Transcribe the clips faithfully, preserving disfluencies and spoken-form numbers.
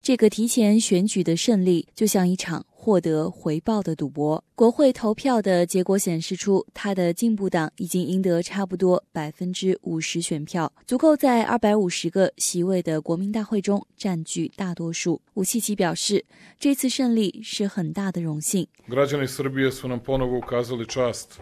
这个提前选举的胜利就像一场获得回报的赌博。国会投票的结果显示出，他的进步党已经赢得差不多百分之五十选票，足够在二百五十个席位的国民大会中占据大多数。武契奇表示，这次胜利是很大的荣幸。 Građani Srbije su nam ponovo ukazali čast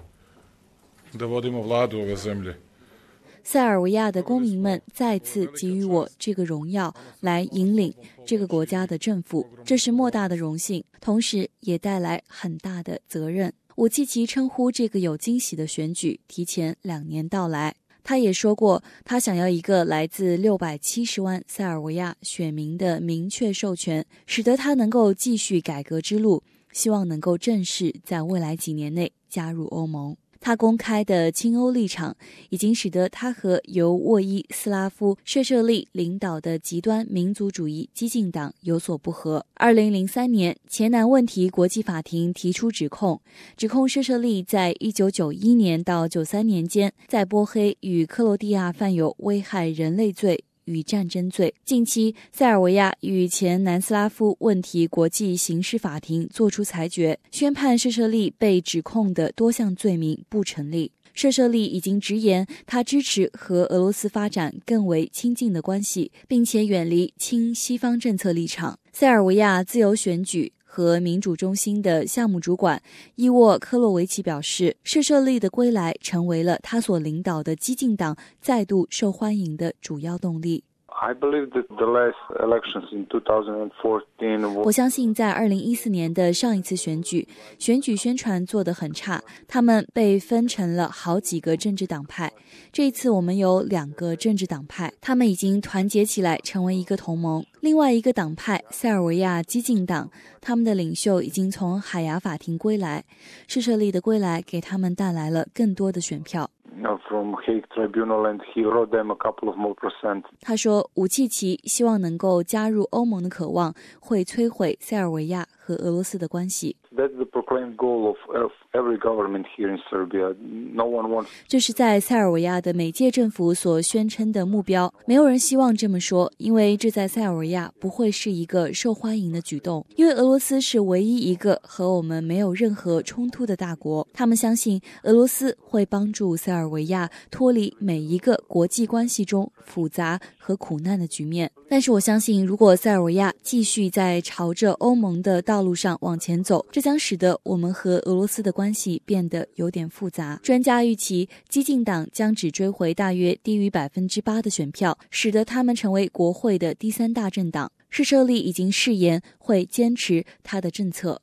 da vodimo vladu ove zemlje。 塞尔维亚的公民们再次给予我这个荣耀，来引领这个国家的政府，这是莫大的荣幸，同时也带来很大的责任。武契奇称呼这个有惊喜的选举提前两年到来。他也说过，他想要一个来自六百七十万塞尔维亚选民的明确授权，使得他能够继续改革之路，希望能够正式在未来几年内加入欧盟。他公开的亲欧立场已经使得他和由沃伊斯拉夫·舍舍利领导的极端民族主义激进党有所不合。二零零三年，前南问题国际法庭提出指控，指控舍舍利在一九九一年到九三年间在波黑与克罗地亚犯有危害人类罪与战争罪。近期，塞尔维亚与前南斯拉夫问题国际刑事法庭作出裁决，宣判舍舍利被指控的多项罪名不成立。舍舍利已经直言，他支持和俄罗斯发展更为亲近的关系，并且远离亲西方政策立场。塞尔维亚自由选举和民主中心的项目主管伊沃科洛维奇表示，舍舍利的归来成为了他所领导的激进党再度受欢迎的主要动力。 I believe that the last elections in twenty fourteen 我相信在二零一四年的上一次选举，选举宣传做得很差，他们被分成了好几个政治党派。这一次我们有两个政治党派，他们已经团结起来成为一个同盟。另外一个党派塞尔维亚激进党，他们的领袖已经从海牙法庭归来，舍舍利的归来给他们带来了更多的选票。 From Hague Tribunal and he wrote them a couple of more percent. 他说，武契奇希望能够加入欧盟的渴望会摧毁塞尔维亚和俄罗斯的关系。 That's the proclaimed goal of, of every government here in Serbia. No one wants. 这是在塞尔维亚的每届政府所宣称的目标。没有人希望这么说，因为这在塞尔维亚不会是一个受欢迎的举动。因为俄罗斯是唯一一个和我们没有任何冲突的大国，他们相信俄罗斯会帮助塞尔维亚脱离每一个国际关系中复杂和苦难的局面。但是我相信，如果塞尔维亚继续在朝着欧盟的道路上往前走，这将使得我们和俄罗斯的关系变得有点复杂。专家预期，激进党将只追回大约低于百分之八的选票，使得他们成为国会的第三大政党。舍舍利已经誓言会坚持他的政策。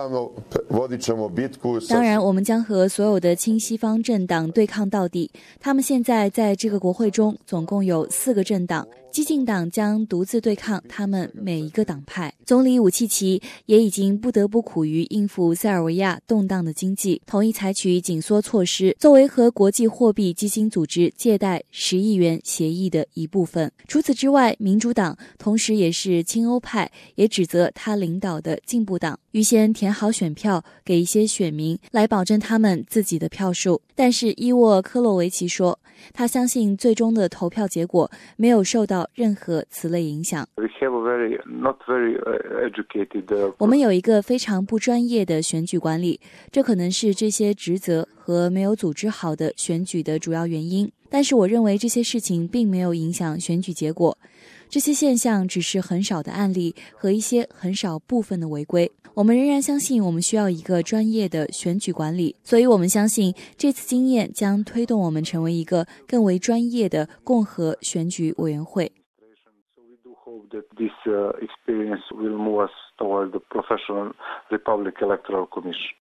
当然，我们将和所有的亲西方政党对抗到底。他们现在在这个国会中总共有四个政党，激进党将独自对抗他们每一个党派。总理武契奇也已经不得不苦于应付塞尔维亚动荡的经济，同意采取紧缩措施，作为和国际货币基金组织借贷十亿元协议的一部分。除此之外，民主党同时也是亲欧派，也指责他领导的进步党预先填好选票给一些选民，来保证他们自己的票数。但是伊沃科洛维奇说，他相信最终的投票结果没有受到任何此类影响。 We have a very, not very educated, uh, 我们有一个非常不专业的选举管理，这可能是这些职责和没有组织好的选举的主要原因。但是我认为这些事情并没有影响选举结果。这些现象只是很少的案例和一些很少部分的违规。我们仍然相信我们需要一个专业的选举管理，所以我们相信这次经验将推动我们成为一个更为专业的共和选举委员会。 So we do hope that this uh, experience will move us toward the professional Republic Electoral Commission.